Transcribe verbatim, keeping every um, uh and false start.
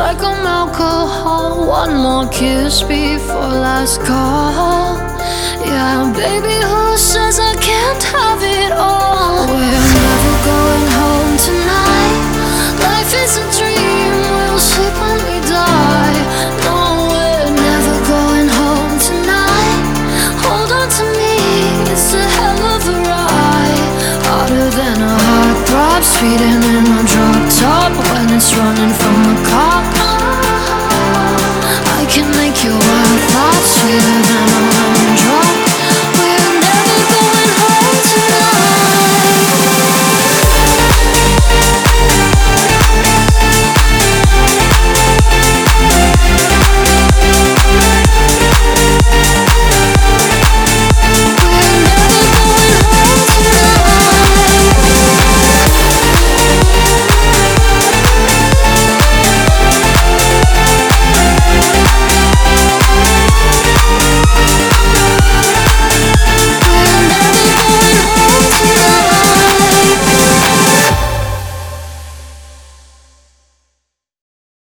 like I'm alcohol. One more kiss before last call. Yeah, baby, who says I can't have it all? We're never going home tonight. Life is a dream, we'll sleep when we die. No, we're never going home tonight. Hold on to me, it's a hell of a ride. Harder than a heartthrob, speeding in a drop top when it's running